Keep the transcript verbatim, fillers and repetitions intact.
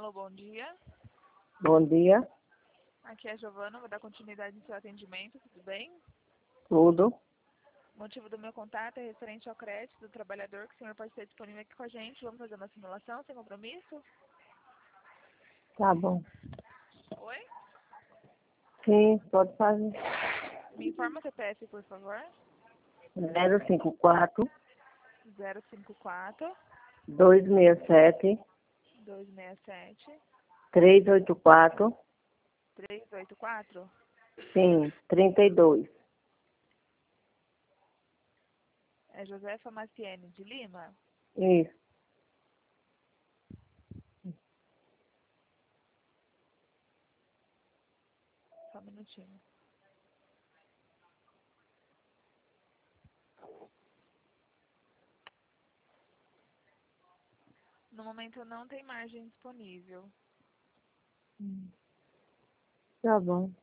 Alô, bom dia. Bom dia, Aqui é a Giovana, vou dar continuidade no seu atendimento, tudo bem? tudo. O motivo do meu contato é referente ao crédito do trabalhador, que o senhor pode ser disponível aqui com a gente. Vamos fazer uma simulação sem compromisso? Tá bom. Oi? Sim, pode fazer. Me informa o C P F, por favor. zero cinco quatro, zero cinco quatro, dois seis sete, dois seis sete, três oito quatro, três oito quatro. sim, trinta e dois. É Josefa Maciene de Lima? Isso. Só um minutinho. No momento não tem margem disponível. Tá bom.